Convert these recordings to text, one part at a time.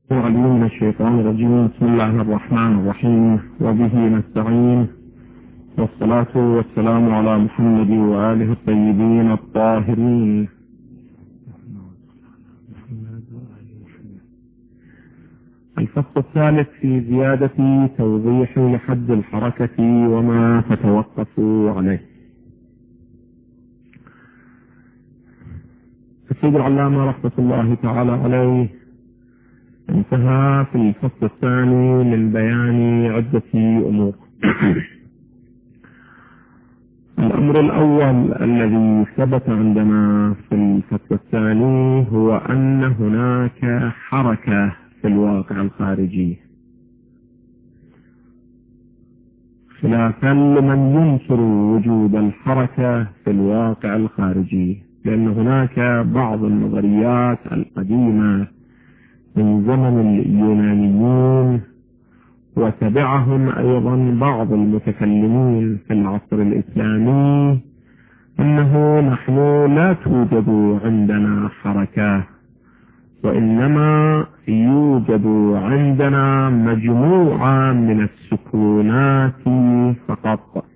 وعليم من الشيطان الرجيم. بسم الله الرحمن الرحيم، وبه نستعين، والصلاة والسلام على محمد وآله الطيبين الطاهرين. الفصل الثالث في زيادة توضيح لحد الحركة وما تتوقف عليه. السيد العلامة رحمة الله تعالى عليه انتهى في الفصل الثاني من بيان عدة أمور. الأمر الأول الذي ثبت عندنا في الفصل الثاني هو أن هناك حركة في الواقع الخارجي، خلافا لمن ينكر وجود الحركة في الواقع الخارجي، لأن هناك بعض النظريات القديمة من زمن اليونانيين وتبعهم أيضا بعض المتكلمين في العصر الإسلامي أنه نحن لا توجد عندنا حركة، وإنما يوجد عندنا مجموعة من السكونات فقط.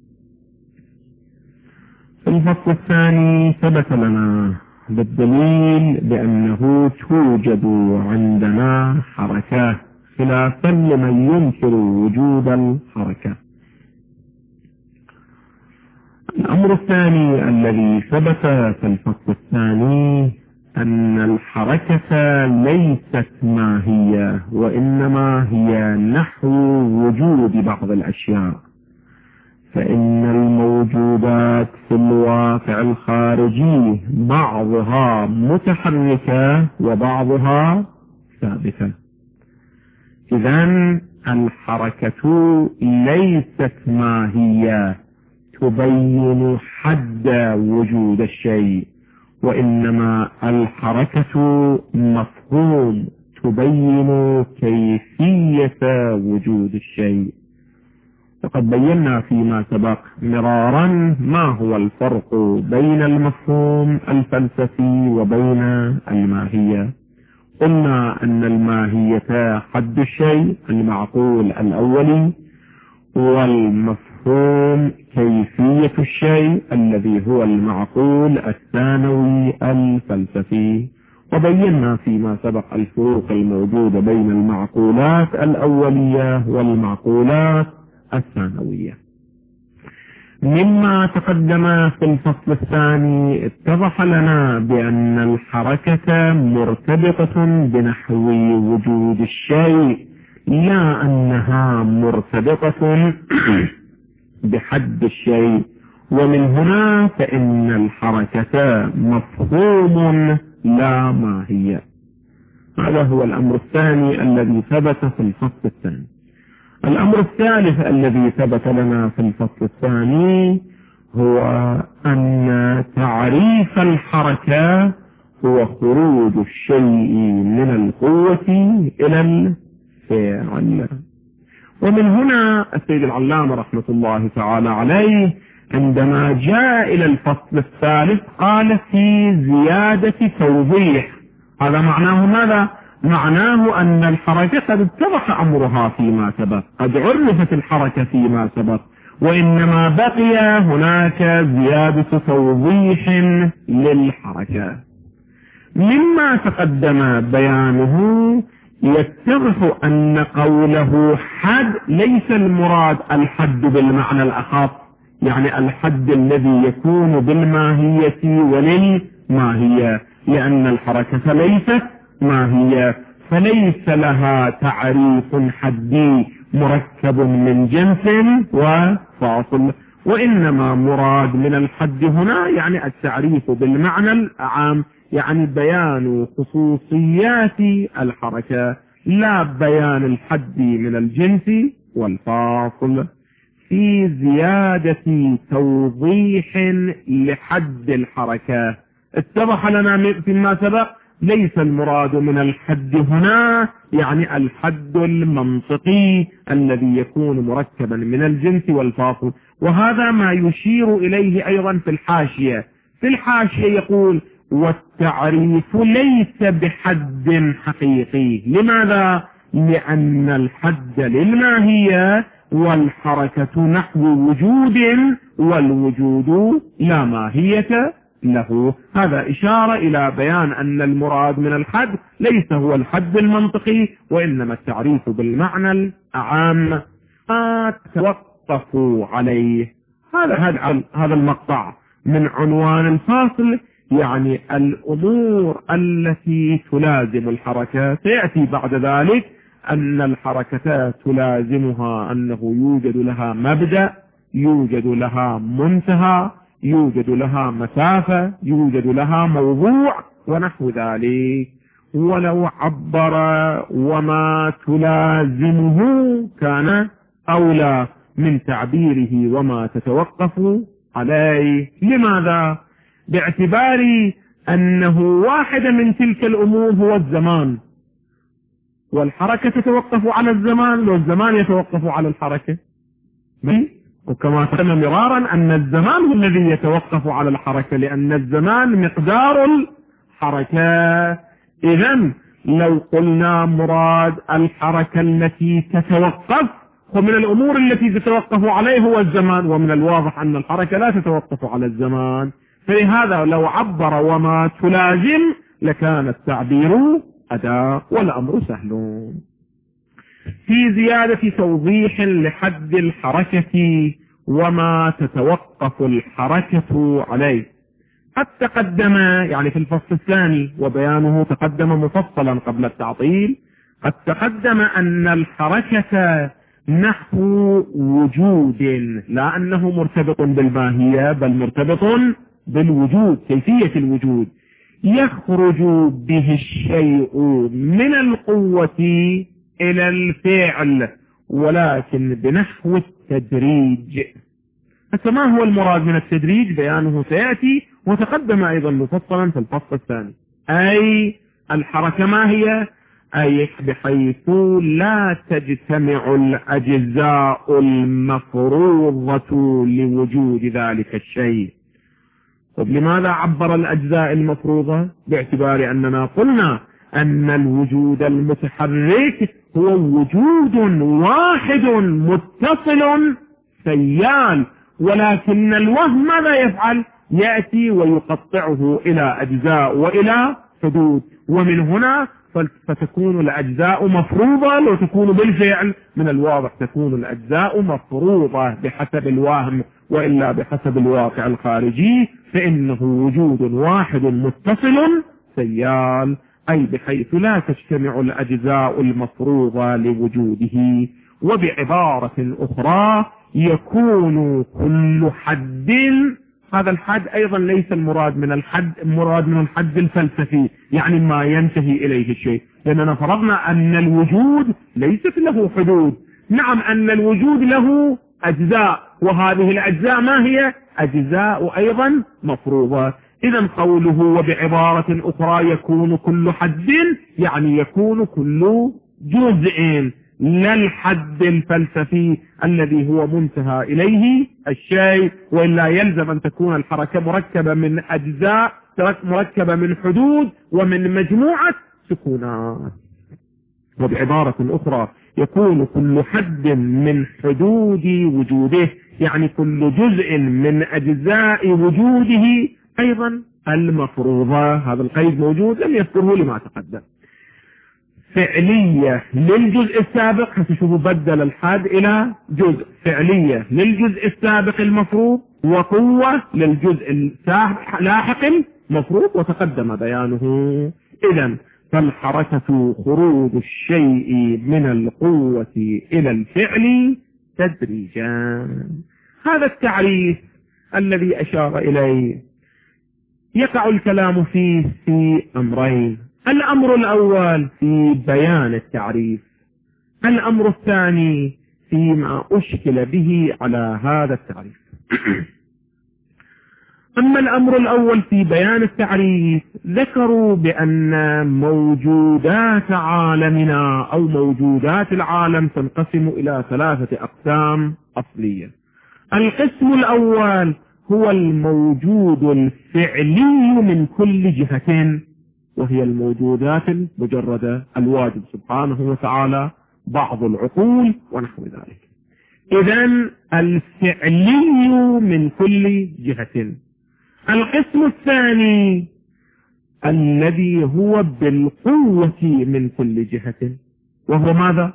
في الفصل الثاني ثبت لنا بالدليل بأنه توجد عندنا حركة، خلافا لمن ينكر وجود الحركة. الأمر الثاني الذي ثبت في الفصل الثاني أن الحركة ليست ماهية، وإنما هي نحو وجود بعض الأشياء، فإن الموجودات في الواقع الخارجي بعضها متحركة وبعضها ثابتة. إذن الحركة ليست ماهية تبين حد وجود الشيء، وإنما الحركة مفهوم تبين كيفية وجود الشيء. وقد بينا فيما سبق مرارا ما هو الفرق بين المفهوم الفلسفي وبين الماهية. قلنا أن الماهية حد الشيء المعقول الأولي، والمفهوم كيفية الشيء الذي هو المعقول الثانوي الفلسفي. وبينا فيما سبق الفروق الموجودة بين المعقولات الأولية والمعقولات الثانوية. مما تقدم في الفصل الثاني اتضح لنا بأن الحركة مرتبطة بنحو وجود الشيء، لا أنها مرتبطة بحد الشيء، ومن هنا فإن الحركة مفهوم لا ماهية. هذا هو الأمر الثاني الذي ثبت في الفصل الثاني. الأمر الثالث الذي ثبت لنا في الفصل الثاني هو أن تعريف الحركة هو خروج الشيء من القوة إلى الفعل. ومن هنا السيد العلامة رحمة الله تعالى عليه عندما جاء إلى الفصل الثالث قال في زيادة توضيح. هذا معناه ماذا؟ معناه أن الحركة قد اتضح أمرها فيما سبق، قد عرفت الحركة فيما سبق، وإنما بقي هناك زيادة توضيح للحركة. مما تقدم بيانه يتضح أن قوله حد ليس المراد الحد بالمعنى الأخف، يعني الحد الذي يكون بالماهية وللماهية، لأن الحركة ليست ماهية، فليس لها تعريف حدي مركب من جنس وفاصل، وإنما مراد من الحد هنا يعني التعريف بالمعنى العام، يعني بيان خصوصيات الحركة، لا بيان الحد من الجنس والفاصل. في زيادة توضيح لحد الحركة اتضح لنا فيما سبق ليس المراد من الحد هنا يعني الحد المنطقي الذي يكون مركبا من الجنس والفاصل، وهذا ما يشير إليه أيضا في الحاشية. في الحاشية يقول والتعريف ليس بحد حقيقي. لماذا؟ لأن الحد للماهية والحركة نحو وجود، والوجود لا ماهية له. هذا إشارة إلى بيان أن المراد من الحد ليس هو الحد المنطقي، وإنما التعريف بالمعنى الأعام ما توقفوا عليه. هذا المقطع من عنوان الفاصل، يعني الأمور التي تلازم الحركة. سيأتي بعد ذلك أن الحركة تلازمها أنه يوجد لها مبدأ، يوجد لها منتهى، يوجد لها مسافة، يوجد لها موضوع ونحو ذلك. ولو عبر وما تلازمه كان أولى من تعبيره وما تتوقف عليه. لماذا؟ باعتبار أنه واحدة من تلك الأمور هو الزمان، والحركة تتوقف على الزمان والزمان يتوقف على الحركة. وكما قلنا مرارا أن الزمان هو الذي يتوقف على الحركة، لأن الزمان مقدار الحركة. إذن لو قلنا مراد الحركة التي تتوقف، ومن الأمور التي تتوقف عليه هو الزمان، ومن الواضح أن الحركة لا تتوقف على الزمان. فلهذا لو عبر وما تلازم لكان التعبير أداة والأمر سهل. في زيادة توضيح لحد الحركة وما تتوقف الحركة عليه، قد تقدم يعني في الفصل الثاني وبيانه تقدم مفصلا قبل التعطيل، قد تقدم أن الحركة نحو وجود، لا أنه مرتبط بالماهية بل مرتبط بالوجود، كيفية الوجود. يخرج به الشيء من القوة إلى الفعل ولكن بنحو التدريج. فما هو المراد من التدريج؟ بيانه سيأتي وتقدم أيضا مفصلا في الفصل الثاني. أي الحركة ما هي؟ أي بحيث لا تجتمع الأجزاء المفروضة لوجود ذلك الشيء. لماذا عبر الأجزاء المفروضة؟ باعتبار أننا قلنا أن الوجود المتحرك هو وجود واحد متصل سيال، ولكن الوهم ماذا يفعل؟ يأتي ويقطعه إلى أجزاء وإلى حدود، ومن هنا فتكون الأجزاء مفروضة. لو تكون بالفعل من الواضح تكون الأجزاء مفروضة بحسب الوهم، وإلا بحسب الواقع الخارجي فإنه وجود واحد متصل سيال، أي بحيث لا تجتمع الأجزاء المفروضة لوجوده. وبعبارة أخرى يكون كل حد، هذا الحد أيضا ليس المراد من الحد، مراد من الحد الفلسفي، يعني ما ينتهي إليه الشيء، لأننا فرضنا أن الوجود ليست له حدود. نعم أن الوجود له أجزاء، وهذه الأجزاء ما هي؟ أجزاء أيضا مفروضة. إذا قوله وبعبارة أخرى يكون كل حد، يعني يكون كل جزء، لا الحد الفلسفي الذي هو منتهى إليه الشيء، وإلا يلزم أن تكون الحركة مركبة من أجزاء، مركبة من حدود ومن مجموعة سكونات. وبعبارة أخرى يكون كل حد من حدود وجوده، يعني كل جزء من أجزاء وجوده أيضا المفروضة. هذا القيد موجود لم يذكره لما تقدم. فعلية للجزء السابق، هتشوفوا بدل الحد إلى جزء، فعلية للجزء السابق المفروض، وقوة للجزء اللاحق المفروض، وتقدم بيانه. إذن فالحركة خروج الشيء من القوة إلى الفعل تدريجا. هذا التعريف الذي أشار إليه يقع الكلام فيه في أمرين. الأمر الأول في بيان التعريف، الأمر الثاني فيما أشكل به على هذا التعريف. أما الأمر الأول في بيان التعريف، ذكروا بأن موجودات عالمنا أو موجودات العالم تنقسم إلى 3 أقسام أصلية. القسم الأول هو الموجود الفعلي من كل جهة، وهي الموجودات المجردة، الواجب سبحانه وتعالى، بعض العقول ونحو ذلك. إذن الفعلي من كل جهة. القسم الثاني الذي هو بالقوة من كل جهة، وهو ماذا؟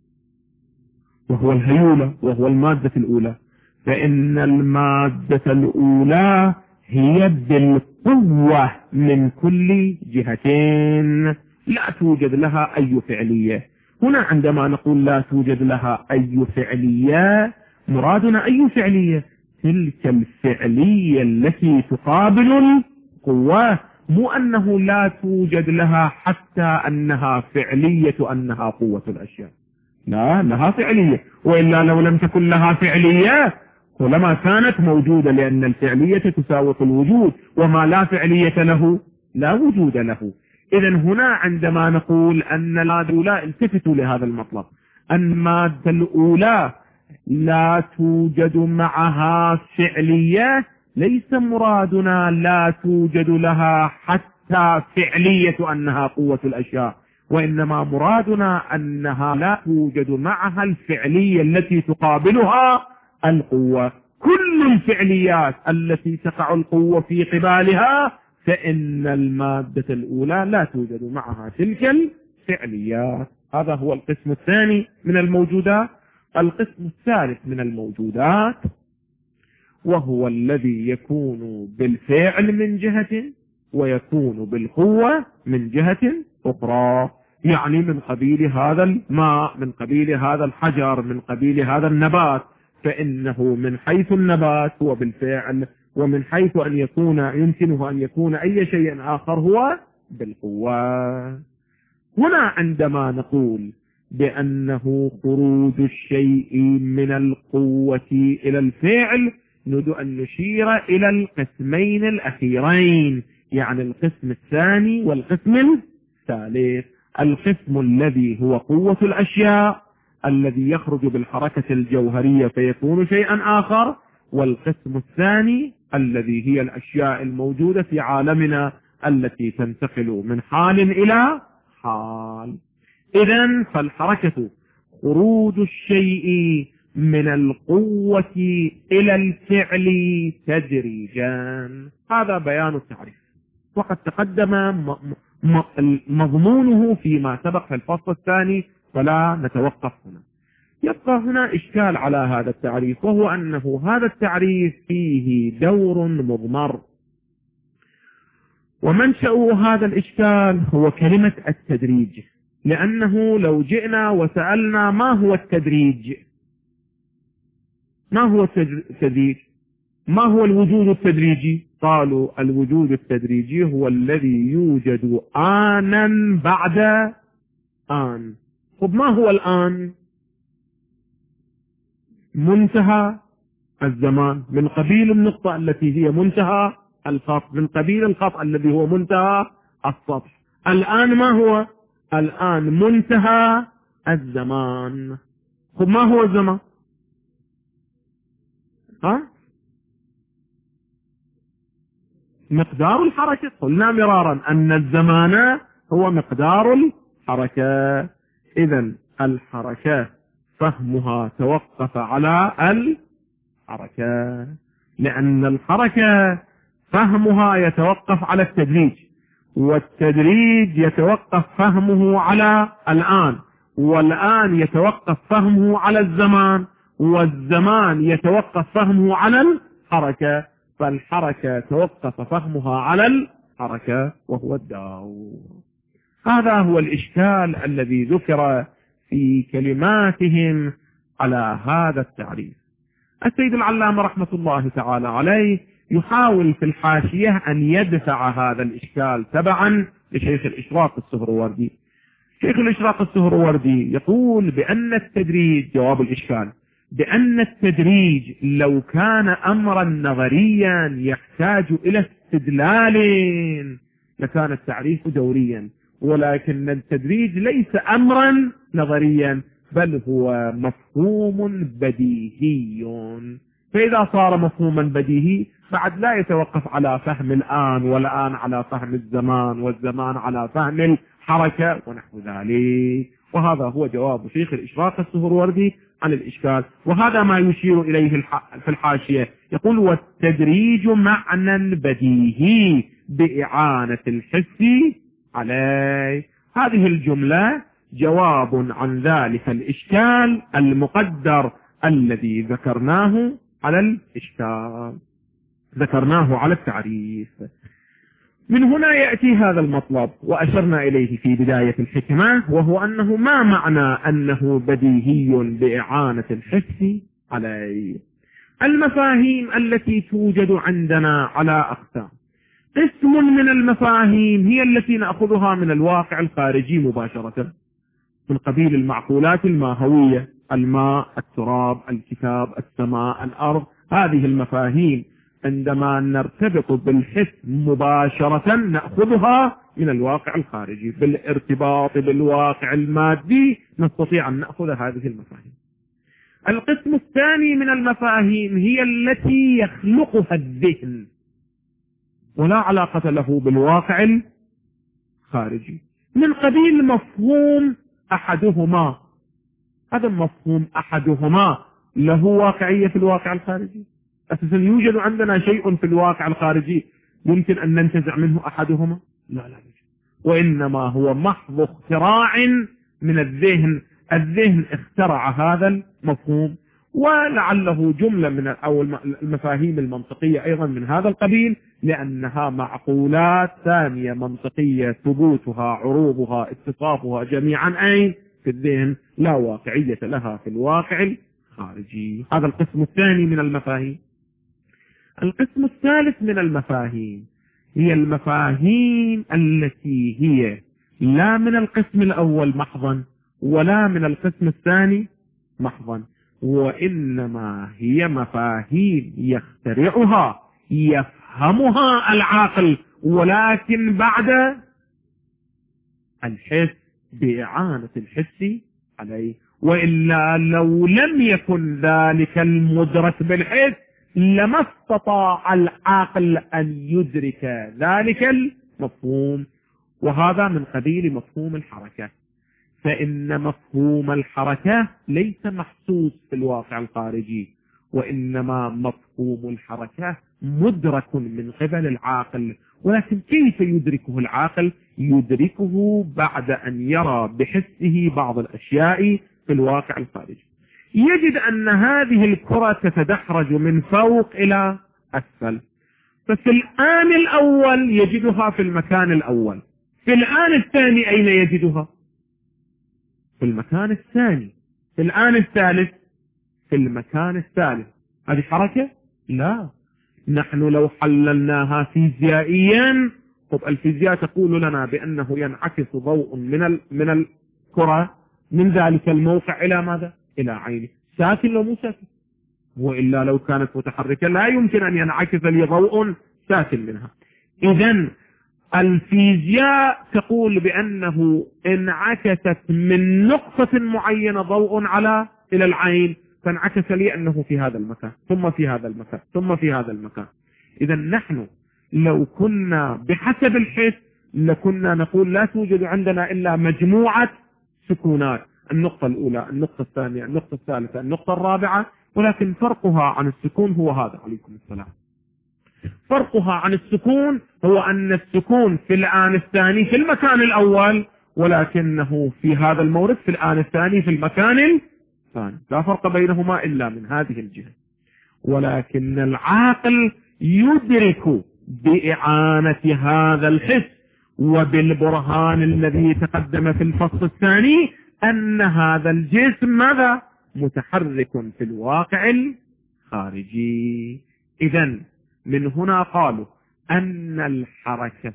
وهو الهيولة، وهو المادة الأولى. فإن المادة الأولى هي بالقوة من كل جهتين، لا توجد لها أي فعلية. هنا عندما نقول لا توجد لها أي فعلية، مرادنا أي فعلية؟ تلك الفعلية التي تقابل القوة، مو أنه لا توجد لها حتى أنها فعلية أنها قوة الأشياء، لا، لها فعلية، وإلا لو لم تكن لها فعلية ولما كانت موجودة، لأن الفعلية تساوي الوجود، وما لا فعلية له لا وجود له. إذن هنا عندما نقول أن المادة الأولى، التفتوا لهذا المطلب، المادة الأولى لا توجد معها فعلية، ليس مرادنا لا توجد لها حتى فعلية أنها قوة الأشياء، وإنما مرادنا أنها لا توجد معها الفعلية التي تقابلها القوة. كل الفعليات التي تقع القوة في قبالها، فإن المادة الأولى لا توجد معها تلك الفعليات. هذا هو القسم الثاني من الموجودات. القسم الثالث من الموجودات وهو الذي يكون بالفعل من جهة، ويكون بالقوة من جهة أخرى، يعني من قبيل هذا الماء، من قبيل هذا الحجر، من قبيل هذا النبات، فإنه من حيث النبات هو بالفعل، ومن حيث أن يكون يمكنه أن يكون أي شيء آخر هو بالقوة. هنا عندما نقول بأنه خروج الشيء من القوة إلى الفعل، نريد أن نشير إلى القسمين الأخيرين، يعني القسم الثاني والقسم الثالث. القسم الذي هو قوة الأشياء، الذي يخرج بالحركة الجوهرية فيكون شيئا آخر، والقسم الثاني الذي هي الأشياء الموجودة في عالمنا التي تنتقل من حال إلى حال. إذن فالحركة خروج الشيء من القوة إلى الفعل تدريجا. هذا بيان التعريف، وقد تقدم مضمونه فيما سبق في الفصل الثاني، فلا نتوقف هنا. يبقى هنا إشكال على هذا التعريف، وهو أنه هذا التعريف فيه دور مضمر، ومنشأ هذا الإشكال هو كلمة التدريج. لأنه لو جئنا وسألنا ما هو التدريج، ما هو التدريج، ما هو الوجود التدريجي؟ قالوا الوجود التدريجي هو الذي يوجد آنا بعد آن. طب ما هو الآن؟ منتهى الزمان، من قبيل النقطة التي هي منتهى الخط، من قبيل الخط الذي هو منتهى السطح. الآن ما هو؟ الآن منتهى الزمان. طب ما هو الزمان؟ مقدار الحركة. قلنا مرارا أن الزمان هو مقدار الحركة. إذن الحركة فهمها توقف على الحركة، لأن الحركة فهمها يتوقف على التدريج، والتدريج يتوقف فهمه على الآن، والآن يتوقف فهمه على الزمان، والزمان يتوقف فهمه على الحركة، فالحركة توقف فهمها على الحركة وهو الدور. هذا هو الإشكال الذي ذكر في كلماتهم على هذا التعريف. السيد العلامة رحمة الله تعالى عليه يحاول في الحاشية أن يدفع هذا الإشكال تبعا لشيخ الإشراق السهروردي. شيخ الإشراق السهروردي يقول بأن التدريج، جواب الإشكال، بأن التدريج لو كان أمرا نظريا يحتاج إلى استدلال لكان التعريف دوريا، ولكن التدريج ليس أمرا نظريا، بل هو مفهوم بديهي. فإذا صار مفهوما بديهي بعد لا يتوقف على فهم الآن، والآن على فهم الزمان، والزمان على فهم الحركة ونحو ذلك. وهذا هو جواب شيخ الإشراق السهروردي عن الإشكال. وهذا ما يشير إليه في الحاشية، يقول: والتدريج معنى بديهي بإعانة الحس عليه. هذه الجملة جواب عن ذلك الإشكال المقدر الذي ذكرناه على الإشكال، ذكرناه على التعريف. من هنا يأتي هذا المطلب وأشرنا إليه في بداية الحكمة، وهو أنه ما معنى أنه بديهي بإعانة الحس عليه. المفاهيم التي توجد عندنا على أقسام. قسم من المفاهيم هي التي نأخذها من الواقع الخارجي مباشرة، من قبيل المعقولات الماهوية: الماء، التراب، الكتاب، السماء، الأرض. هذه المفاهيم عندما نرتبط بالحس مباشرة نأخذها من الواقع الخارجي، بالارتباط بالواقع المادي نستطيع أن نأخذ هذه المفاهيم. القسم الثاني من المفاهيم هي التي يخلقها الذهن ولا علاقة له بالواقع الخارجي، من قبيل مفهوم أحدهما. هذا المفهوم أحدهما له واقعية في الواقع الخارجي؟ أساسا يوجد عندنا شيء في الواقع الخارجي يمكن أن ننتزع منه أحدهما؟ لا يوجد، وإنما هو محض اختراع من الذهن. الذهن اخترع هذا المفهوم، ولعله جملة من أو المفاهيم المنطقية أيضا من هذا القبيل، لأنها معقولات ثانية منطقية ثبوتها، عروضها، اتصافها جميعا أين؟ في الذهن، لا واقعية لها في الواقع الخارجي. هذا القسم الثاني من المفاهيم. القسم الثالث من المفاهيم هي المفاهيم التي هي لا من القسم الأول محضا ولا من القسم الثاني محضا، وإنما هي مفاهيم يخترعها يفهمها العاقل، ولكن بعد الحس، بإعانة الحس عليه. وإلا لو لم يكن ذلك المدرك بالحس لما استطاع العاقل أن يدرك ذلك المفهوم. وهذا من قبيل مفهوم الحركة، فإن مفهوم الحركة ليس محسوس في الواقع الخارجي، وإنما مفهوم الحركة مدرك من قبل العاقل. ولكن كيف يدركه العاقل؟ يدركه بعد أن يرى بحسه بعض الأشياء في الواقع الخارجي. يجد أن هذه الكرة تتدحرج من فوق إلى أسفل، ففي الآن الأول يجدها في المكان الأول، في الآن الثاني أين يجدها؟ في المكان الثاني. في الآن الثالث في المكان الثالث. هذه حركة؟ لا. نحن لو حللناها فيزيائيا، طب الفيزياء تقول لنا بأنه ينعكس ضوء من الكرة من ذلك الموقع إلى ماذا؟ إلى عينه، ساكن لو مو ساكن، وإلا لو كانت متحركة لا يمكن أن ينعكس لي ضوء ساكن منها. إذن الفيزياء تقول بأنه انعكست من نقطة معينة ضوء إلى العين، فانعكس لي أنه في هذا المكان، ثم في هذا المكان، ثم في هذا المكان. إذا نحن لو كنا بحسب الحس لكنا نقول لا توجد عندنا إلا مجموعة سكونات: النقطة الأولى، النقطة الثانية، النقطة الثالثة، النقطة الرابعة. ولكن فرقها عن السكون هو هذا، عليكم السلام. فرقها عن السكون هو أن السكون في الآن الثاني في المكان الأول، ولكنه في هذا المورد في الآن الثاني في المكان الثاني. لا فرق بينهما إلا من هذه الجهة. ولكن العاقل يدرك بإعانة هذا الحس وبالبرهان الذي تقدم في الفصل الثاني أن هذا الجسم ماذا؟ متحرك في الواقع الخارجي. إذن من هنا قالوا أن الحركة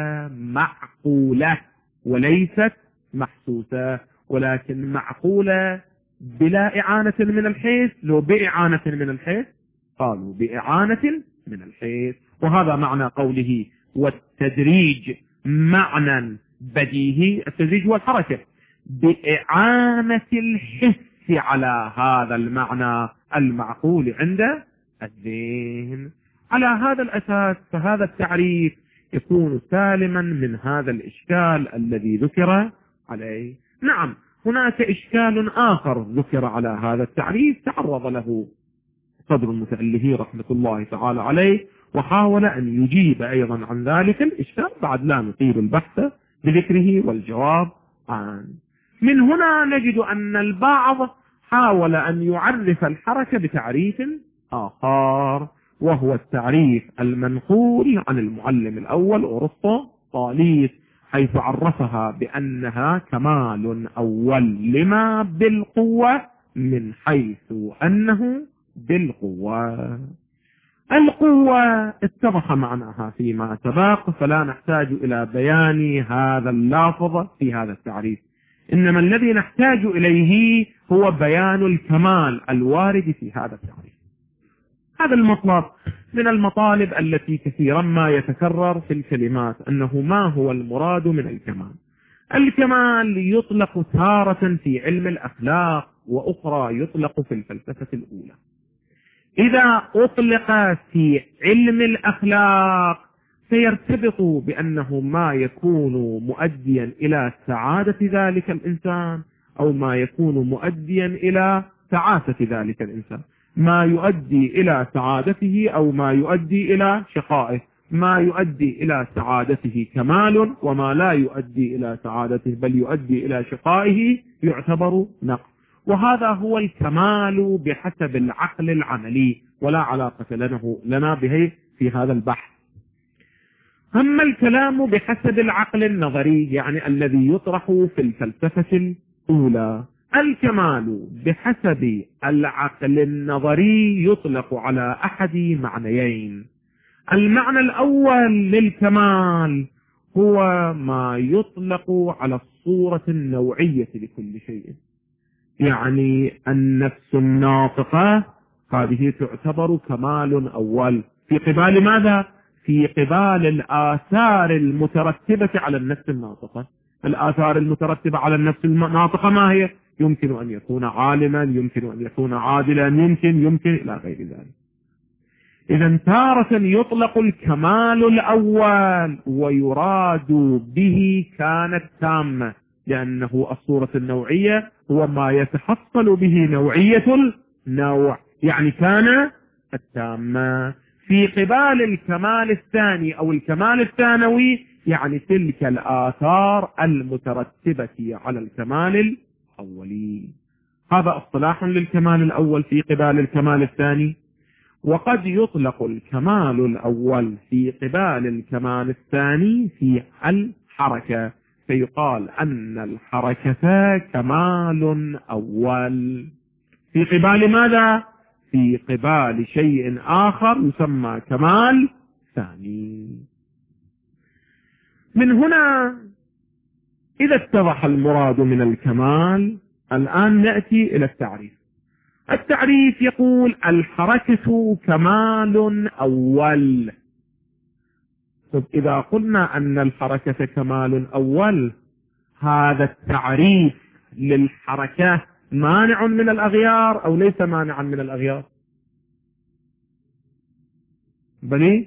معقولة وليست محسوسة، ولكن معقولة بلا إعانة من الحيث. لو بإعانة من الحيث قالوا بإعانة من الحيث. وهذا معنى قوله والتدريج معنى بديهي. التدريج هو الحركة بإعانة الحس على هذا المعنى المعقول عند الذهن. على هذا الأساس فهذا التعريف يكون سالما من هذا الإشكال الذي ذكر عليه. نعم، هناك إشكال آخر ذكر على هذا التعريف تعرض له صدر المتألفين رحمة الله تعالى عليه، وحاول أن يجيب أيضا عن ذلك الإشكال، بعد لا نطيل البحث بذكره والجواب عنه. من هنا نجد أن البعض حاول أن يعرف الحركة بتعريف آخر، وهو التعريف المنقول عن المعلم الأول أرسطو طاليس، حيث عرفها بأنها كمال أول لما بالقوة من حيث أنه بالقوة. القوة اتضح معناها فيما سبق، فلا نحتاج إلى بيان هذا اللافظ في هذا التعريف، إنما الذي نحتاج إليه هو بيان الكمال الوارد في هذا التعريف. هذا المطلب من المطالب التي كثيرا ما يتكرر في الكلمات، أنه ما هو المراد من الكمال. الكمال يطلق تارة في علم الأخلاق، وأخرى يطلق في الفلسفة الأولى. إذا أطلق في علم الأخلاق سيرتبط بأنه ما يكون مؤديا إلى سعادة ذلك الإنسان، أو ما يكون مؤديا إلى تعاسة ذلك الإنسان، ما يؤدي إلى سعادته أو ما يؤدي إلى شقائه. ما يؤدي إلى سعادته كمال، وما لا يؤدي إلى سعادته بل يؤدي إلى شقائه يعتبر نقص. وهذا هو الكمال بحسب العقل العملي، ولا علاقة لنا به في هذا البحث. أما الكلام بحسب العقل النظري، يعني الذي يطرح في الفلسفة الأولى، الكمال بحسب العقل النظري يطلق على أحد معنيين. المعنى الأول للكمال هو ما يطلق على الصورة النوعية لكل شيء، يعني النفس الناطقة هذه تعتبر كمال أول في قبال ماذا؟ في قبال الآثار المترتبة على النفس الناطقة. الآثار المترتبة على النفس الناطقة ما هي؟ يمكن أن يكون عالما، يمكن أن يكون عادلا، يمكن إلى غير ذلك. إذا تارة يطلق الكمال الأول ويراد به كانت تامة، لأنه الصورة النوعية هو ما يتحصل به نوعية النوع، يعني كان التامة. في قبال الكمال الثاني أو الكمال الثانوي، يعني تلك الآثار المترتبة على الكمال الأولي. هذا اصطلاح للكمال الأول في قبال الكمال الثاني. وقد يطلق الكمال الأول في قبال الكمال الثاني في الحركة، فيقال أن الحركة كمال أول في قبال ماذا؟ في قبال شيء آخر يسمى كمال ثاني. من هنا إذا اتضح المراد من الكمال، الآن نأتي إلى التعريف. التعريف يقول الحركة كمال أول. طب إذا قلنا أن الحركة كمال أول، هذا التعريف للحركة مانع من الأغيار أو ليس مانعا من الأغيار؟ بني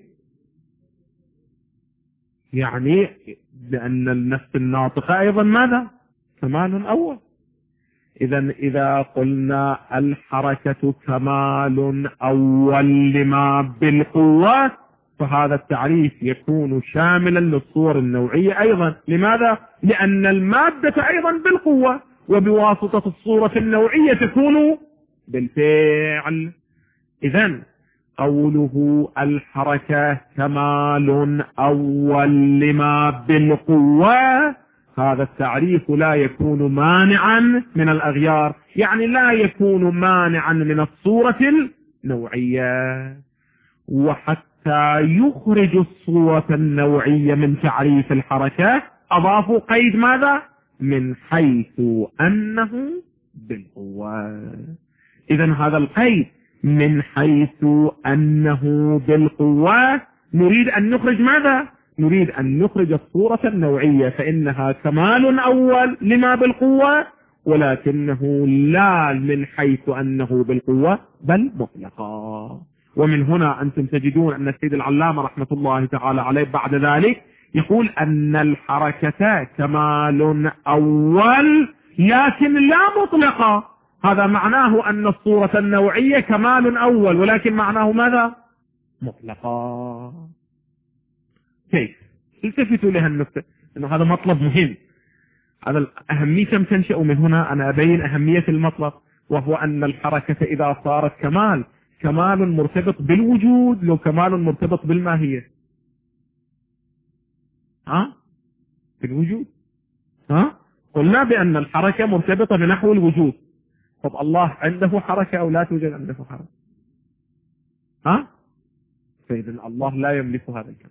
يعني لأن النفس الناطقة أيضا ماذا؟ كمال أول. إذا قلنا الحركة كمال أول لما بالقوة، فهذا التعريف يكون شاملا للصور النوعية أيضا. لماذا؟ لأن المادة أيضا بالقوة، وبواسطة الصورة النوعية تكون بالفعل. إذن قوله الحركة كمال أول لما بالقوة، هذا التعريف لا يكون مانعا من الأغيار، يعني لا يكون مانعا من الصورة النوعية. وحتى يخرج الصورة النوعية من تعريف الحركة أضافوا قيد ماذا؟ من حيث أنه بالقوة. إذن هذا القيد من حيث أنه بالقوة نريد أن نخرج ماذا؟ نريد أن نخرج الصورة النوعية، فإنها كمال أول لما بالقوة، ولكنه لا من حيث أنه بالقوة بل مطلقا. ومن هنا أنتم تجدون أن السيد العلامة رحمة الله تعالى عليه بعد ذلك يقول أن الحركة كمال أول لكن لا مطلقة. هذا معناه أن الصورة النوعية كمال أول، ولكن معناه ماذا؟ مطلقة. كيف؟ التفتوا لها النقطة، أنه هذا مطلب مهم. هذا الأهمية كم تنشأ من هنا؟ أنا أبين أهمية المطلب، وهو أن الحركة إذا صارت كمال مرتبط بالوجود لو كمال مرتبط بالماهية. بالوجود. قلنا بأن الحركة مرتبطة بنحو الوجود. طب الله عنده حركة أو لا توجد عنده حركة؟ فإذا الله لا يملك هذا الكمال،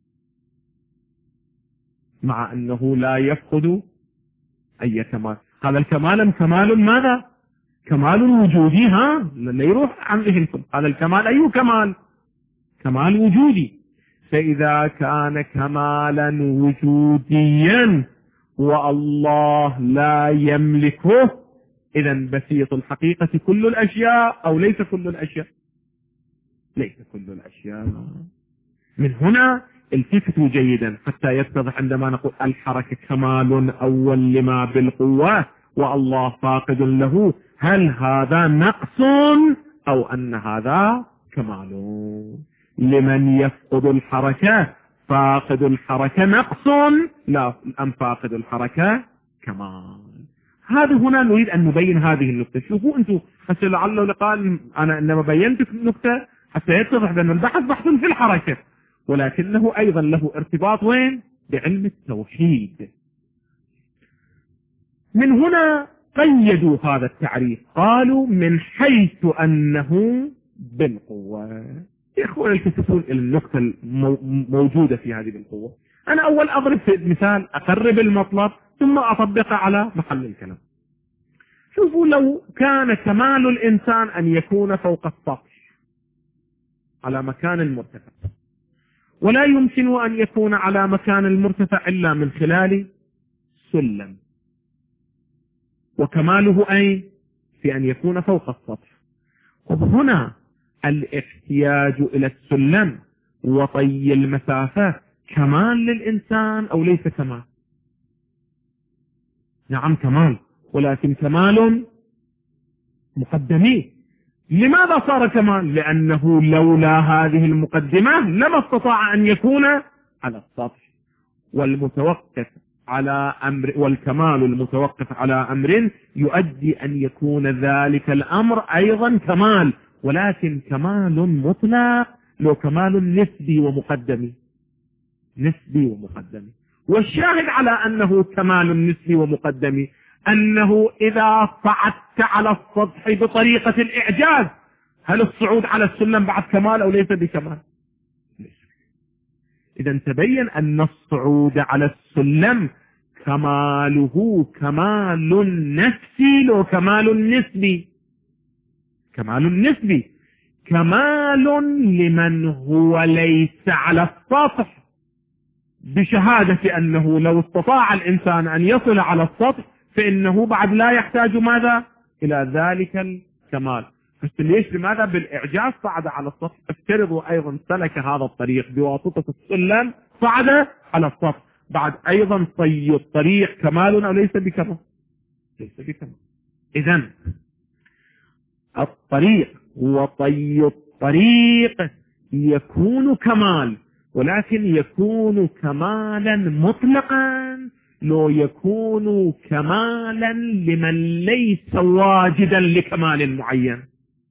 مع أنه لا يفقد أي كمال. هذا الكمال كمال ماذا؟ كمال وجودي. لا يروح عن ذهنكم. هذا الكمال أي كمال؟ كمال وجودي. فإذا كان كمالا وجوديا والله لا يملكه، إذا بسيط الحقيقة كل الأشياء أو ليس كل الأشياء؟ ليس كل الأشياء. من هنا التفتوا جيدا حتى يتضح عندما نقول الحركة كمال أول لما بالقوة والله فاقد له، هل هذا نقص أو أن هذا كمال؟ لمن يفقد الحركة فاقد الحركة نقص، لا أم فاقد الحركة كمال. هذا هنا نريد أن نبين هذه النقطة. شوفوا أنتم حتى لعله لقال أنا إنما بينت النقطة حتى يتضح بأن البحث بحث في الحركة، ولكنه أيضا له ارتباط وين؟ بعلم التوحيد. من هنا قيدوا هذا التعريف، قالوا من حيث أنه بالقوة. يا إخوان التفتون إلى النقطة الموجودة في هذه بالقوة. أنا أول أضرب في مثال أقرب المطلب ثم أطبق على محل الكلام. شوفوا لو كان كمال الإنسان أن يكون فوق السطح على مكان المرتفع، ولا يمكن أن يكون على مكان المرتفع إلا من خلال سلم، وكماله أين؟ في أن يكون فوق السطح. وهنا الاحتياج إلى السلم وطي المسافة كمال للإنسان أو ليس كمال؟ نعم كمال، ولكن كمال مقدمي. لماذا صار كمال؟ لأنه لولا هذه المقدمة لما استطاع أن يكون على السطح. والمتوقف على أمر، والكمال المتوقف على أمر يؤدي أن يكون ذلك الأمر أيضا كمال، ولكن كمال مطلق لو كمال نسبي ومقدمي. نسبي ومقدمي. والشاهد على أنه كمال نسبي ومقدمي أنه إذا صعدت على السطح بطريقة الإعجاز، هل الصعود على السلم بعد كمال أو ليس بكمال؟ إذا تبين أن الصعود على السلم كماله كمال نفسي لو كمال نسبي. كمال نسبي، كمال لمن هو ليس على السطح، بشهادة أنه لو استطاع الإنسان أن يصل على السطح فإنه بعد لا يحتاج ماذا؟ إلى ذلك الكمال. ليش؟ لماذا؟ بالإعجاز صعد على السطح. افترضوا أيضا سلك هذا الطريق بواسطة السلم صعد على السطح، بعد أيضا طي الطريق كمال أو ليس بكمال؟ ليس بكمال. إذن الطريق وطي الطريق يكون كمال، ولكن يكون كمالا مطلقا لو يكون كمالا لمن ليس واجدا لكمال معين.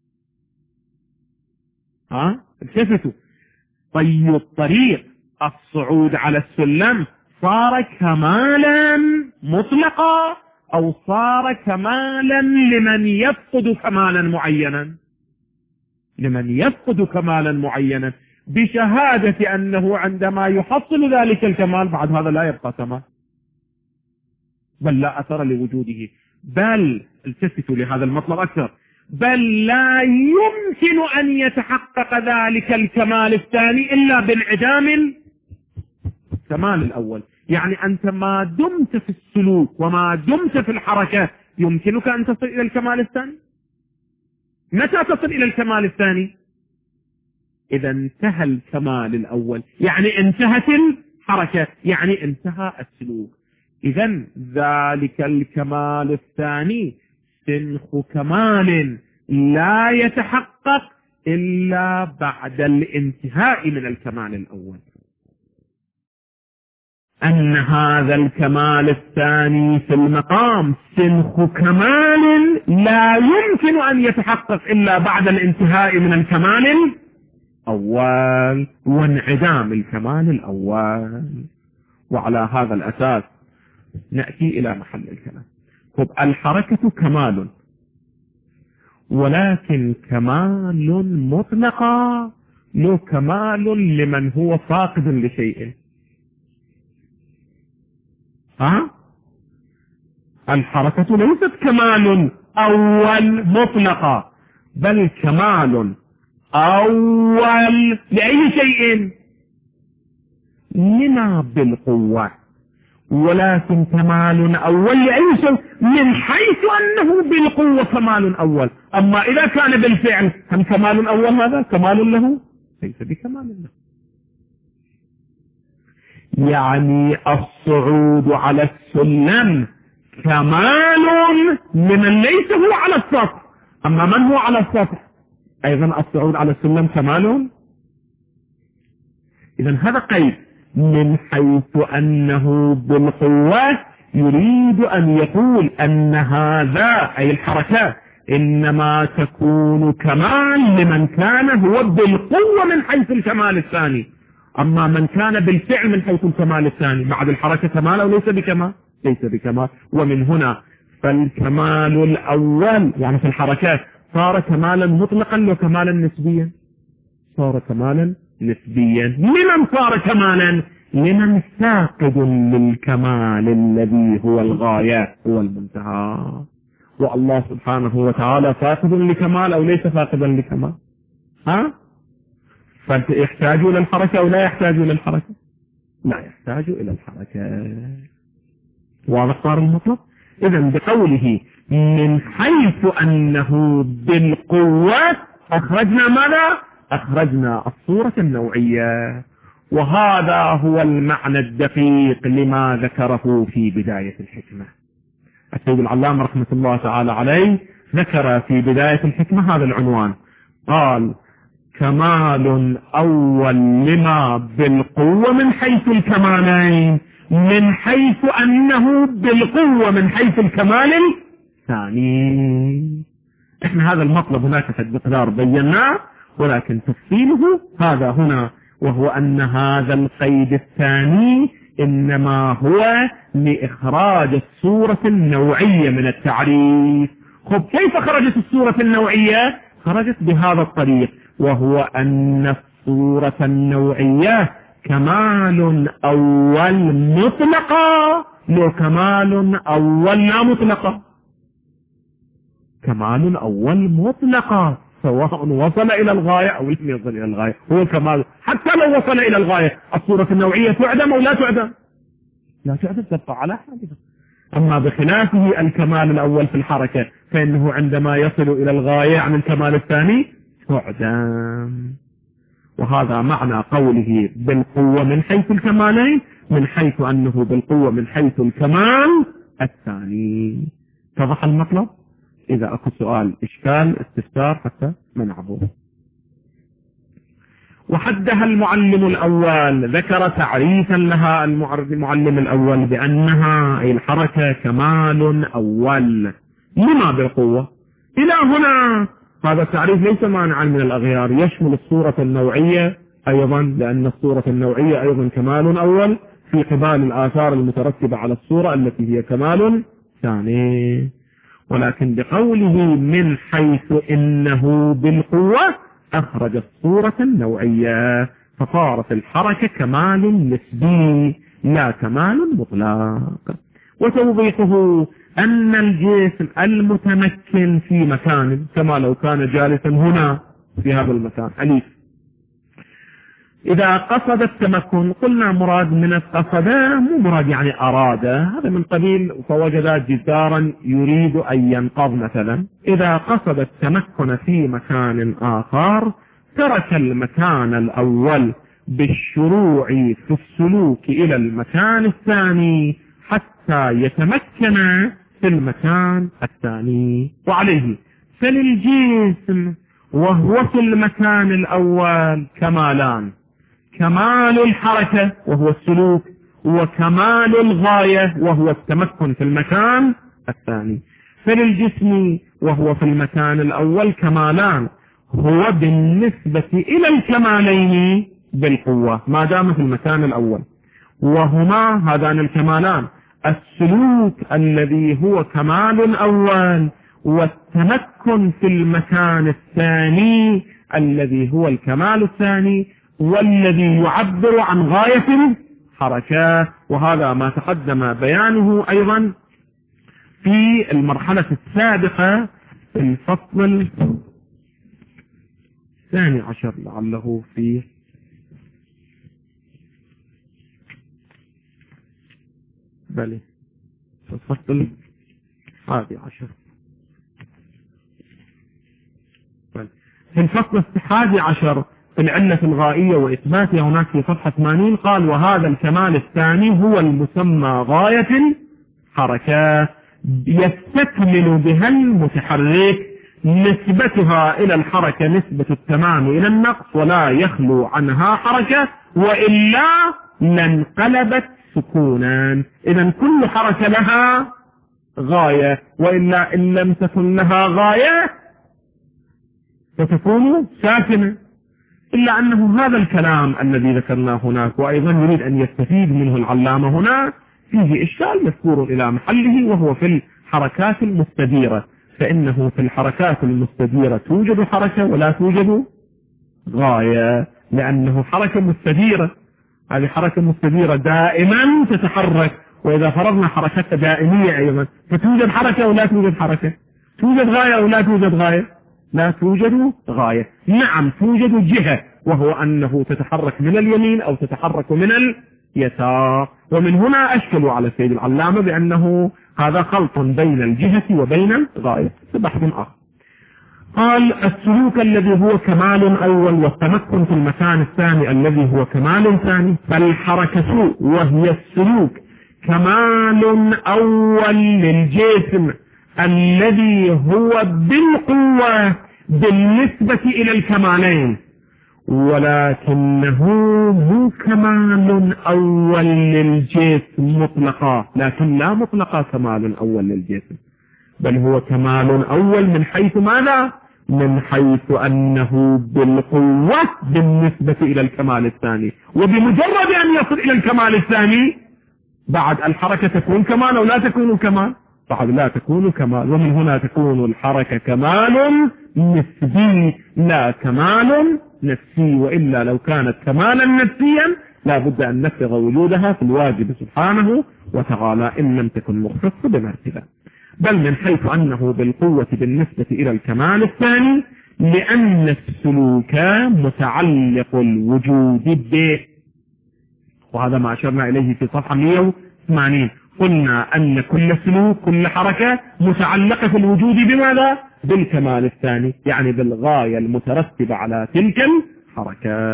التفتوا، طي الطريق الصعود على السلم صار كمالا مطلقا أو صار كمالا لمن يفقد كمالا معينا؟ لمن يفقد كمالا معينا، بشهادة أنه عندما يحصل ذلك الكمال بعد هذا لا يبقى كمال، بل لا أثر لوجوده. بل التفتوا لهذا المطلب أكثر، بل لا يمكن أن يتحقق ذلك الكمال الثاني إلا بانعدام الكمال الأول. يعني أنت ما دمت في السلوك وما دمت في الحركة يمكنك أن تصل إلى الكمال الثاني. متى تصل إلى الكمال الثاني؟ إذا انتهى الكمال الأول، يعني انتهت الحركة، يعني انتهى السلوك. إذا ذلك الكمال الثاني سنخ كمال لا يتحقق إلا بعد الانتهاء من الكمال الأول. أن هذا الكمال الثاني في المقام سنخ كمال لا يمكن أن يتحقق إلا بعد الانتهاء من الكمال الأول وانعدام الكمال الأول. وعلى هذا الأساس نأتي إلى محل الكلام. الحركة كمال، ولكن كمال مطلقة، له كمال لمن هو فاقد لشيء. الحركة ليست كمال أول مطلقة، بل كمال أول لأي شيء، لما بالقوة، ولكن كمال أول لأي شيء من حيث أنه بالقوة كمال أول. أما إذا كان بالفعل هم كمال أول، هذا كمال له ليس بكمال له. يعني الصعود على السلم كمال لمن ليس هو على السطح، أما من هو على السطح أيضا الصعود على السلم كمال. إذا هذا قيد من حيث أنه بالقوة، يريد أن يقول أن هذا أي الحركات إنما تكون كمال لمن كان هو بالقوة من حيث الكمال الثاني. أما من كان بالفعل من حيث الكمال الثاني بعد الحركة كمال أو ليس بكمال، ليس بكمال. ومن هنا فالكمال الأول يعني في الحركات صار كمالا مطلقا وكمالا نسبيا، صار كمالا نسبيا. لمن صار كمالا؟ لمن فاقد للكمال الذي هو الغاية، هو المنتهى. والله سبحانه وتعالى فاقد لكمال أو ليس فاقدا لكمال؟ فيحتاج إلى الحركة أو لا يحتاج إلى الحركة؟ لا يحتاج إلى الحركة. واضح صار المطلب؟ إذا بقوله من حيث أنه بالقوة أخرجنا ماذا؟ أخرجنا الصورة النوعية. وهذا هو المعنى الدقيق لما ذكره في بداية الحكمة. السيد العلامة رحمة الله تعالى عليه ذكر في بداية الحكمة هذا العنوان، قال كمال أول لما بالقوة من حيث الكمالين، من حيث أنه بالقوة من حيث الكمال الثاني. احنا هذا المطلب هناك في المقدار بيناه، ولكن تفصيله هذا هنا، وهو أن هذا القيد الثاني إنما هو لإخراج الصورة النوعية من التعريف. كيف خرجت الصورة النوعية؟ خرجت بهذا الطريق، وهو أن الصورة النوعية كمال أول مطلقة وكمال أول لا مطلقة. كمال أول مطلقة سواء وصل إلى الغاية أو لم يصل إلى الغاية، هو كمال. حتى لو وصل إلى الغاية الصورة النوعية تعدم أو لا تعدم؟ لا تعدم، تبقى على حالها. أما بخلافه الكمال الأول في الحركة فإنه عندما يصل إلى الغاية عن الكمال الثاني تعدم. وهذا معنى قوله بالقوة من حيث الكمالين، من حيث أنه بالقوة من حيث الكمال الثاني. اتضح المطلب؟ إذا أكو سؤال إشكال استفسار حتى منعبه. وحدها المعلم الأول، ذكر تعريفا لها المعلم الأول بأنها أي الحركة كمال أول لما بالقوة. إلى هنا هذا التعريف ليس مانعا من الأغيار، يشمل الصورة النوعية أيضا، لأن الصورة النوعية أيضا كمال أول في قبال الآثار المترتبة على الصورة التي هي كمال ثاني. ولكن بقوله من حيث إنه بالقوة أخرج الصورة النوعية، فصارت الحركة كمال نسبي لا كمال مطلق. وتوضيحه أن الجسم المتمكن في مكان كما لو كان جالسا هنا في هذا المكان أليف، إذا قصد التمكن قلنا مراد من القصد مو مراد يعني أراد، هذا من قبيل فوجد جدارا يريد أن ينقض مثلا. إذا قصد التمكن في مكان آخر ترك المكان الأول بالشروع في السلوك إلى المكان الثاني حتى يتمكن في المكان الثاني. وعليه فللجسم وهو في المكان الأول كمالان: كمال الحركة وهو السلوك، وكمال الغاية وهو التمكن في المكان الثاني. فللجسم وهو في المكان الأول كمالان، هو بالنسبة إلى الكمالين بالقوة ما دام في المكان الأول، وهما هذان الكمالان: السلوك الذي هو كمال أول، والتمكن في المكان الثاني الذي هو الكمال الثاني، والذي يعبر عن غاية الحركة. وهذا ما تقدم بيانه أيضا في المرحلة السابقة في الفصل 12 لعله في بل في الفصل 11 في الفصل 11 في العلة الغائية وإثباتها هناك في صفحة 80 قال: وهذا الكمال الثاني هو المسمى غاية الحركة، يستكمل بها المتحرك نسبتها إلى الحركة نسبة التمام إلى النقص، ولا يخلو عنها حركة، وإلا لانقلبت سكونا. إذا كل حركة لها غاية، وإلا إن لم تكن لها غاية فتكون ساكنة. إلا أنه هذا الكلام الذي ذكرناه هناك وأيضا يريد أن يستفيد منه العلامة هنا فيه إشكال مذكور إلى محله، وهو في الحركات المستديرة. فإنه في الحركات المستديرة توجد حركة ولا توجد غاية، لأنه حركة مستديرة. هذه حركة مستديرة دائما تتحرك، وإذا فرضنا حركتها دائمية أيضا فتوجد حركة ولا توجد حركة، توجد غاية ولا توجد غاية، لا توجد غاية. نعم توجد جهة، وهو أنه تتحرك من اليمين أو تتحرك من اليسار. ومن هنا أشكلوا على السيد العلامة بأنه هذا خلط بين الجهة وبين الغاية. بحث آخر قال: السلوك الذي هو كمال أول، والتمكن في المكان الثاني الذي هو كمال ثاني. فالحركة وهي السلوك كمال أول للجسم الذي هو بالقوة بالنسبة إلى الكمالين، ولكنه مو كمال أول للجسم مطلقا، لكن لا مطلقا كمال أول للجسم، بل هو كمال أول من حيث ماذا؟ من حيث أنه بالقوة بالنسبة إلى الكمال الثاني، وبمجرد أن يصل إلى الكمال الثاني بعد الحركة تكون كمال أو لا تكون كمال؟ بعد لا تكون كمال. ومن هنا تكون الحركة كمال نسبي لا كمال نفسي، وإلا لو كانت كمالا نفسيا لا بد أن نفرغ وجودها في الواجب سبحانه وتعالى إن لم تكن مختصة بمرتبة، بل من حيث أنه بالقوة بالنسبة إلى الكمال الثاني، لأن السلوك متعلق الوجود به. وهذا ما أشرنا إليه في صفحة 180. قلنا أن كل سلوك كل حركة متعلقة في الوجود بماذا؟ بالكمال الثاني، يعني بالغاية المترتبة على تلك الحركة.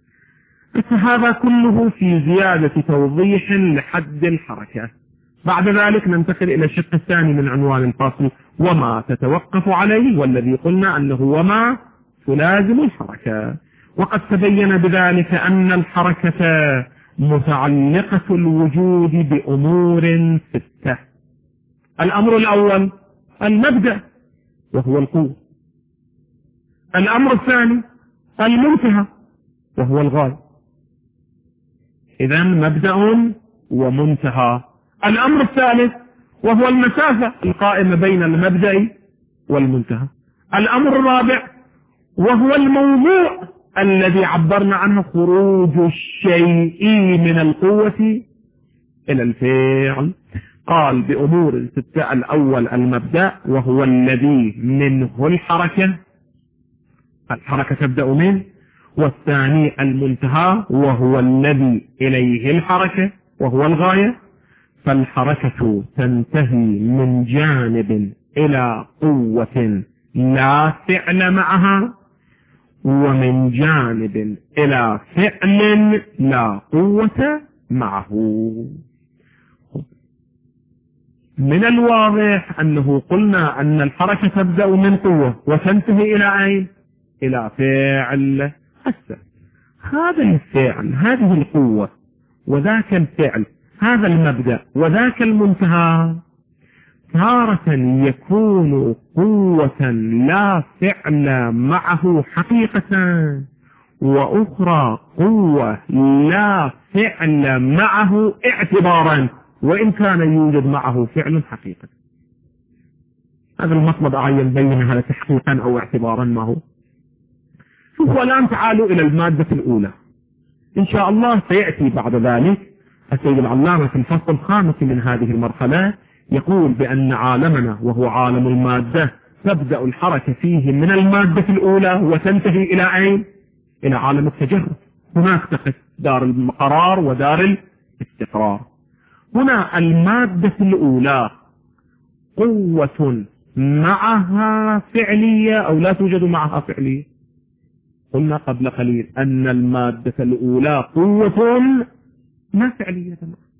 هذا كله في زيادة توضيح لحد الحركة. بعد ذلك ننتقل إلى الشق الثاني من عنوان الفصل: وما تتوقف عليه، والذي قلنا أنه وما تلازم الحركة. وقد تبين بذلك أن الحركة متعلقة الوجود بأمور 6. الأمر الأول المبدأ وهو القوة. الأمر الثاني المنتهى وهو الغاية. إذن مبدأ ومنتهى. الأمر الثالث وهو المسافة القائمة بين المبدأ والمنتهى. الأمر الرابع وهو الموضوع الذي عبرنا عنه خروج الشيء من القوة إلى الفعل. قال بأمور 6: الأول المبدأ وهو الذي منه الحركة تبدأ منه، والثاني المنتهى وهو الذي إليه الحركة وهو الغاية. فالحركة تنتهي من جانب إلى قوة لا فعل معها، ومن جانب إلى فعل لا قوة معه. من الواضح أنه قلنا أن الحركة تبدأ من قوة وتنتهي إلى أين؟ إلى فعل. هسه هذا الفعل، هذه القوة وذاك الفعل، هذا المبدأ وذاك المنتهى، تارة يكون قوة لا فعل معه حقيقة، وأخرى قوة لا فعل معه اعتبارا، وإن كان يوجد معه فعل حقيقة. هذا المطلب أعين بين هذا تحقيقا أو اعتبارا ما هو. شوفوا الآن تعالوا إلى المادة الأولى، إن شاء الله سيأتي بعد ذلك السيد العلامة في الفصل الخامس من هذه المرحلة يقول بأن عالمنا وهو عالم المادة تبدأ الحركة فيه من المادة الأولى وتنتهي إلى أين؟ إلى عالم التجرد. هناك تقف دار القرار ودار الاستقرار. هنا المادة الأولى قوة معها فعلية أو لا توجد معها فعلية؟ قلنا قبل قليل أن المادة الأولى قوة لا فعلية معها.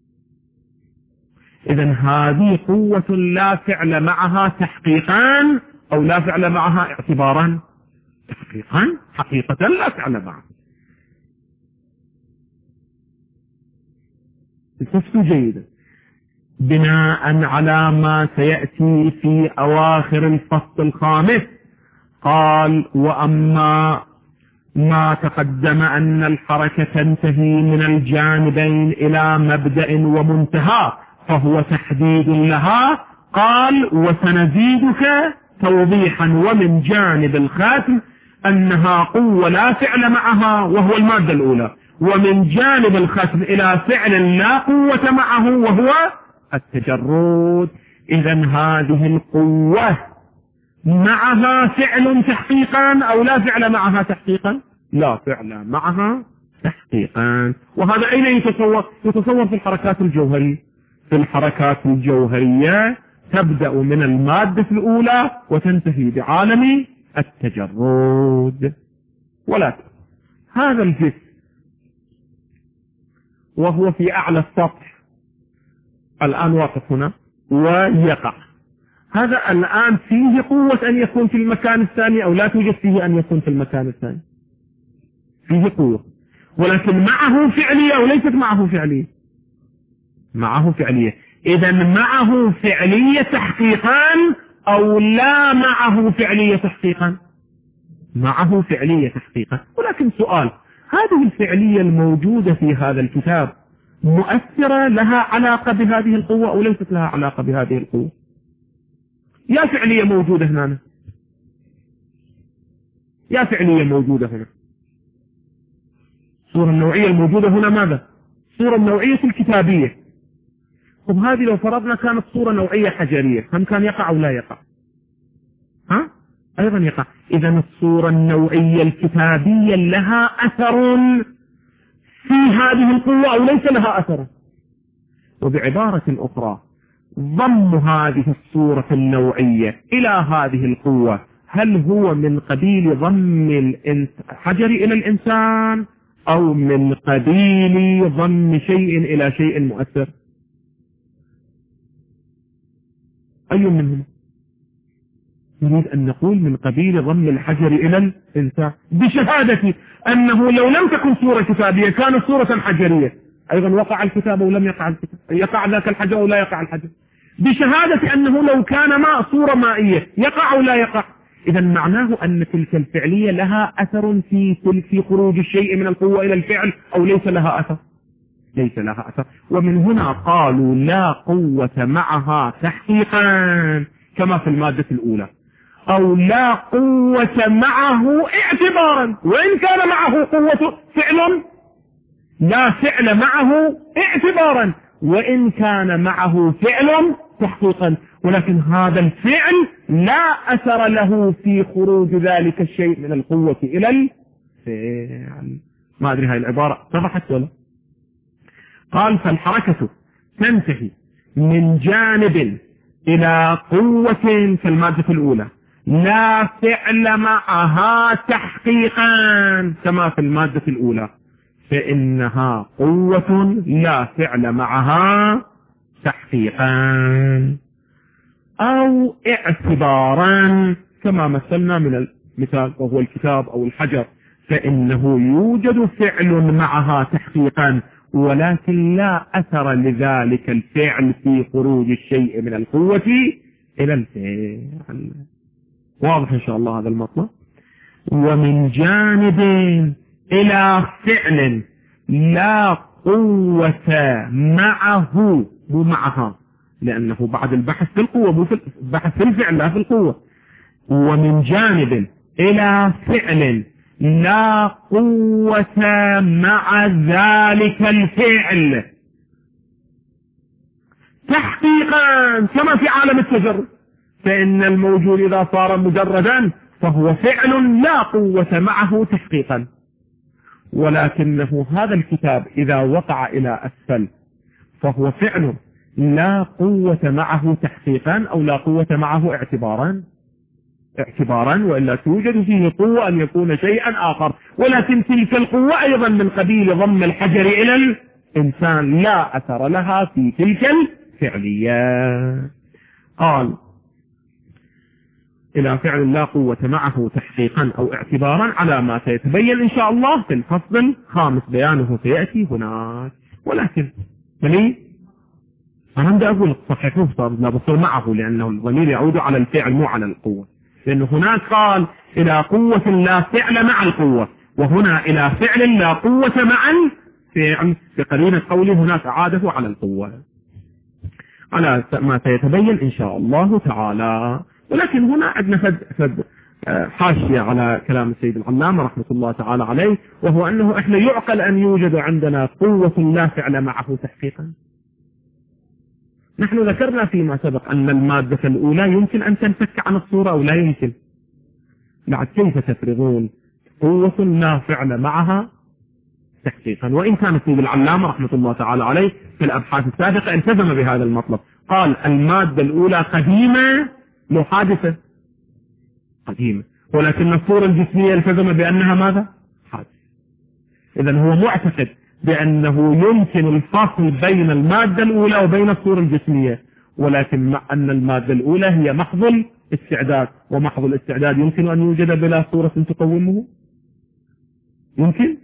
إذن هذه قوة لا فعل معها تحقيقا أو لا فعل معها اعتبارا؟ تحقيقا، حقيقة لا فعل معها. التفتوا جيدا. بناء على ما سيأتي في أواخر الفصل الخامس قال: وأما ما تقدم أن الحركة تنتهي من الجانبين إلى مبدأ ومنتهى فهو تحديد لها. قال: وسنزيدك توضيحا ومن جانب الختم أنها قوة لا فعل معها وهو المادة الأولى، ومن جانب الختم إلى فعل لا قوة معه وهو التجرد. إذن هذه القوة معها فعل تحقيقا أو لا فعل معها تحقيقا؟ لا فعل معها تحقيقا. وهذا أين يتصور؟ يتصور في الحركات الجوهرية. في الحركات الجوهرية تبدأ من المادة الأولى وتنتهي بعالم التجرد. ولكن هذا الجسم وهو في أعلى السطح الآن واقف هنا ويقع، هذا الآن فيه قوة أن يكون في المكان الثاني أو لا توجد فيه أن يكون في المكان الثاني؟ فيه قوة، ولكن معه فعلية أو ليست معه فعلية؟ معه فعلية. إذن معه فعلية تحقيقا أو لا معه فعلية تحقيقا؟ معه فعلية تحقيقا. ولكن سؤال: هذه الفعلية الموجودة في هذا الكتاب مؤثرة لها علاقة بهذه القوة أو ليست لها علاقة بهذه القوة؟ يا فعلية موجودة هنا، يا فعلية موجودة هنا. الصورة النوعية الموجودة هنا ماذا؟ الصورة النوعية الكتابية. طب هذه لو فرضنا كانت صورة نوعية حجرية، هم كان يقع أو لا يقع؟ ها؟ أيضا يقع. إذن الصورة النوعية الكتابية لها أثر في هذه القوة أو ليس لها أثر؟ وبعبارة أخرى، ضم هذه الصورة النوعية إلى هذه القوة هل هو من قبيل ضم الحجر إلى الإنسان أو من قبيل ضم شيء إلى شيء مؤثر؟ أي منهم؟ نريد أن نقول من قبيل ضم الحجر إلى الإنسان، بشهادة أنه لو لم تكن صورة كتابية كانت صورة حجرية، أيضا وقع الكتاب أو لم يقع الكتاب، يقع ذاك الحجر أو لا يقع الحجر، بشهادة أنه لو كان ماء صورة مائية يقع أو لا يقع. إذا معناه أن تلك الفعلية لها أثر في خروج الشيء من القوة إلى الفعل أو ليس لها أثر؟ ليس لها أثر. ومن هنا قالوا لا قوة معها تحقيقا كما في المادة الأولى، أو لا قوة معه اعتبارا، وإن كان معه قوة فعل لا فعل معه اعتبارا، وإن كان معه فعل تحقيقا، ولكن هذا الفعل لا أثر له في خروج ذلك الشيء من القوة إلى الفعل. ما أدري هاي العبارة صرحت ولا؟ قال: فالحركة تنتهي من جانب إلى قوة في المادة الأولى لا فعل معها تحقيقا كما في المادة الأولى، فإنها قوة لا فعل معها تحقيقا أو اعتبارا كما مثلنا من المثال وهو الكتاب أو الحجر، فإنه يوجد فعل معها تحقيقا ولكن لا أثر لذلك الفعل في خروج الشيء من القوة إلى الفعل. واضح إن شاء الله هذا المطلب. ومن جانب إلى فعل لا قوة معه مو معها، لأنه بعد البحث في القوة مو في البحث في الفعل لا في القوة. ومن جانب إلى فعل لا قوة مع ذلك الفعل تحقيقا كما في عالم التجرد، فإن الموجود إذا صار مجردا فهو فعل لا قوة معه تحقيقا، ولكنه هذا الكتاب إذا وقع إلى أسفل فهو فعل لا قوة معه تحقيقا أو لا قوة معه اعتبارا، وإلا توجد فيه قوة أن يكون شيئا آخر، ولكن تلك القوة أيضا من قبيل ضم الحجر إلى الإنسان لا أثر لها في تلك الفعلية. قال إلى فعل لا قوة معه تحقيقا أو اعتبارا على ما سيتبين إن شاء الله في الفصل الخامس، بيانه سيأتي هناك. ولكن أنا بدي أقول صحيحوه لا بصير معه، لأنه الضمير يعود على الفعل مو على القوة، لأنه هناك قال إلى قوة لا فعل مع القوة، وهنا إلى فعل لا قوة مع الفعل، بقرينة قوله هناك أعاده على القوة على ما سيتبين إن شاء الله تعالى. ولكن هنا عندنا فد حاشية على كلام السيد العلامة رحمة الله تعالى عليه، وهو أنه إحنا يعقل أن يوجد عندنا قوة لا فعل معه تحقيقا. نحن ذكرنا فيما سبق أن المادة الأولى يمكن أن تنفك عن الصورة أو لا يمكن. بعد كيف تفرغون قوة لا فعل معها تحقيقا؟ وإن كان السيد العلامة رحمة الله تعالى عليه في الأبحاث السابقة التزم بهذا المطلب، قال المادة الأولى قديمة لو حادثة قديمة، ولكن الصورة الجسمية التزم بأنها ماذا؟ حادثة. إذن هو معتقد بأنه يمكن الفصل بين المادة الأولى وبين الصورة الجسمية، ولكن مع أن المادة الأولى هي محض الاستعداد، ومحض الاستعداد يمكن أن يوجد بلا صورة تقومه؟ يمكن؟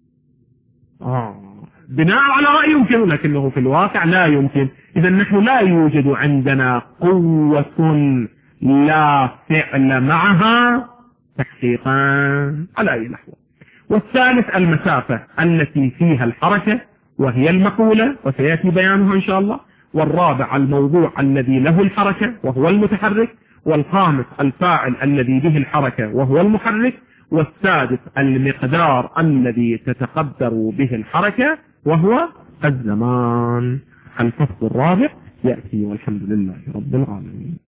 بناء على رأي يمكن، لكنه في الواقع لا يمكن. إذا نحن لا يوجد عندنا قوة لا فعل معها تحقيقا على أي نحو. والثالث المسافة التي فيها الحركة وهي المقولة وسيأتي بيانها إن شاء الله. والرابع الموضوع الذي له الحركة وهو المتحرك. والخامس الفاعل الذي به الحركة وهو المحرك. والسادس المقدار الذي تتقدر به الحركة وهو الزمان. الفصل الرابع يأتي والحمد لله رب العالمين.